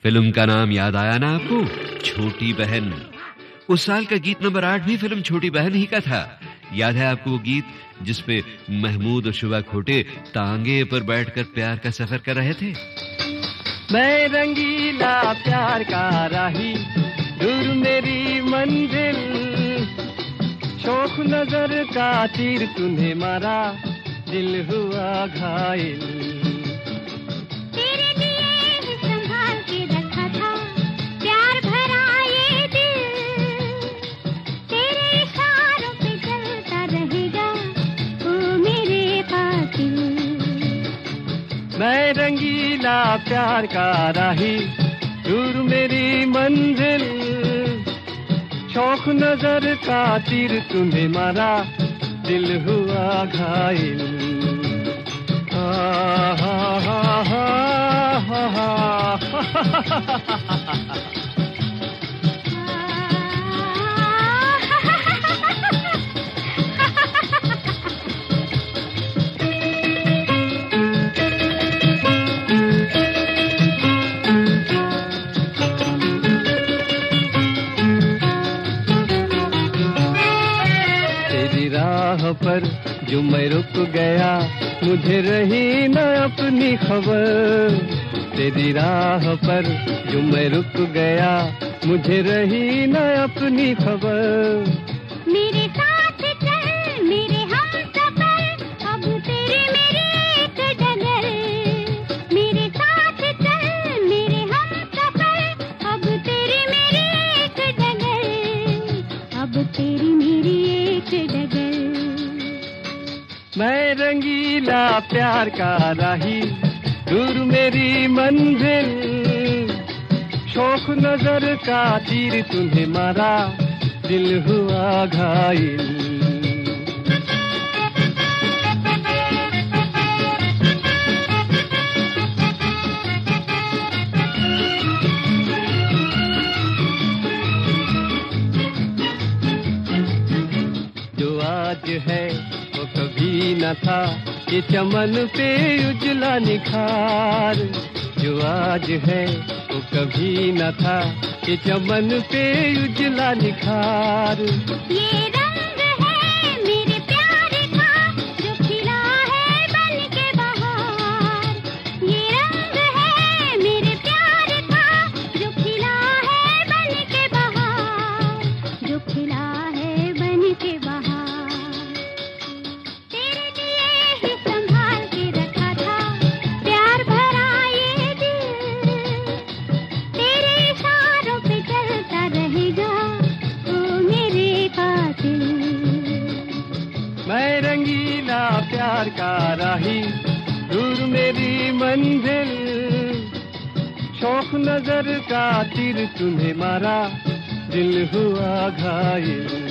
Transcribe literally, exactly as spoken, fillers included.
Film का नाम याद आया ना आपको? छोटी बहन। उस साल का गीत नंबर आठ भी फिल्म छोटी बहन ही का था। याद है आपको वो गीत जिसपे महमूद और शुभा खोटे तांगे पर बैठकर प्यार का सफर कर रहे थे? मैं रंगीला प्यार का राही, दूर मेरी मंजिल, शौक नजर का तीर तूने मारा, दिल हुआ घायल। तेरे लिए ही संभाल के रखा था प्यार भरा ये दिल, तेरे इशारों पे चलता रहेगा ओ मेरे कातिल। मैं रंगीला प्यार का राही, दूर मेरी मंजिल, शौक नजर का तीर तूने मारा, दिल हुआ घायल। हा हा हा हा हा हा। पर जो मैं रुक गया, मुझे रही न अपनी खबर। तेरी राह पर जो मैं रुक गया, मुझे रही न अपनी खबर। मेरे साथ चल मेरे हमसफर, अब तेरे मेरे एक डगर। मेरे साथ चल मेरे हमसफर, अब तेरे मेरे एक डगर। अब तेरी मेरी एक डगर। मैं रंगीला प्यार का राही, दूर मेरी मंजिल, शौक नजर का तीर तूने मारा, दिल हुआ घायल। जो आज है वो कभी न था, ये चमन पे उजला निखार। जो आज है वो कभी न था, ये चमन पे उजला निखार। ये रंग है मेरे प्यार का, जो खिला है बन के बहार। ये रंग है मेरे प्यार का, जो खिला है बन के बहार। जो खिला है बन के बहार। मैं रंगीला प्यार का राही, दूर मेरी मंजिल, शौक नजर का तीर तूने मारा, दिल हुआ घायल।